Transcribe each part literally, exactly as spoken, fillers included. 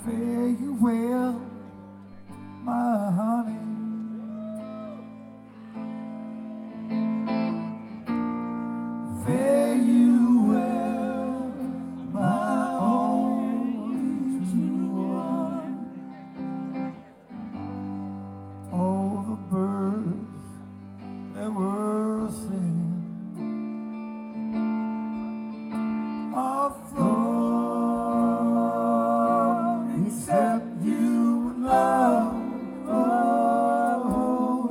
Fare you well, my honey. Fare you well, my only true one. All the birds that were singing are flown, except you and love. Oh,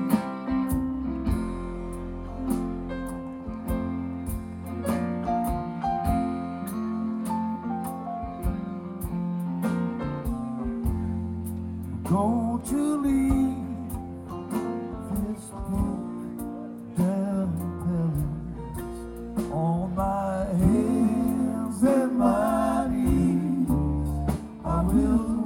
going to leave this broke down palace on my hands and my knees. I will